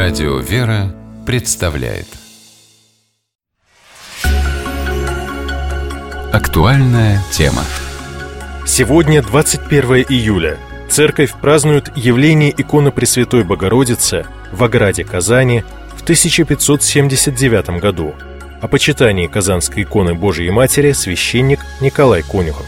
Радио «Вера» представляет Актуальная тема. Сегодня 21 июля. Церковь празднует явление иконы Пресвятой Богородицы в Ограде Казани в 1579 году. О почитании Казанской иконы Божией Матери священник Николай Конюхов.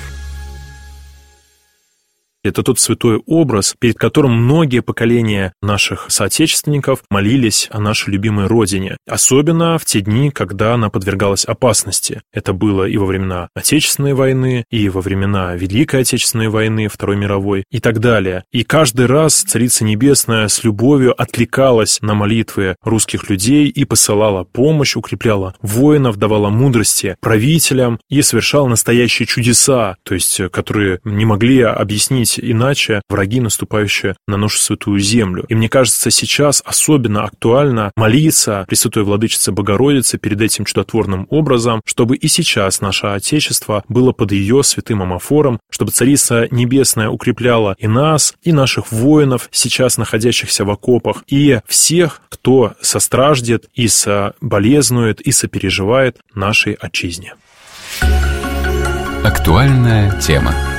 Это тот святой образ, перед которым многие поколения наших соотечественников молились о нашей любимой Родине, особенно в те дни, когда она подвергалась опасности. Это было и во времена Отечественной войны, и во времена Великой Отечественной войны, Второй мировой и так далее. И каждый раз Царица Небесная с любовью откликалась на молитвы русских людей и посылала помощь, укрепляла воинов, давала мудрости правителям и совершала настоящие чудеса, то есть которые не могли объяснить иначе враги, наступающие на нашу святую землю. И мне кажется, сейчас особенно актуально молиться Пресвятой Владычице Богородице перед этим чудотворным образом, чтобы и сейчас наше Отечество было под ее святым омофором, чтобы Царица Небесная укрепляла и нас, и наших воинов, сейчас находящихся в окопах, и всех, кто состраждет и соболезнует, и сопереживает нашей отчизне. Актуальная тема.